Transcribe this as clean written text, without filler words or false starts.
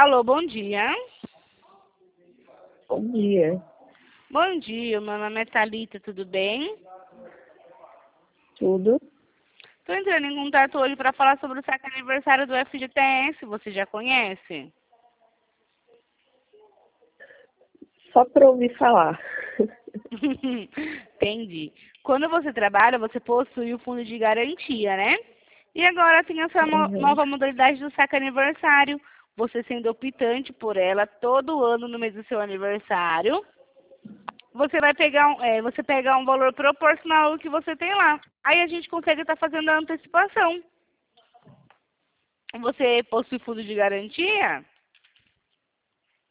Alô, bom dia. Bom dia. Bom dia, meu nome é Thalita, tudo bem? Tudo? Estou entrando em contato hoje para falar sobre o saque aniversário do FGTS, você já conhece? Só para ouvir falar. Entendi. Quando você trabalha, você possui o fundo de garantia, né? E agora tem essa Uhum. nova modalidade do saque aniversário, você sendo optante por ela todo ano no mês do seu aniversário. Você vai pegar você pega um valor proporcional ao que você tem lá. Aí a gente consegue estar fazendo a antecipação. Você possui fundo de garantia?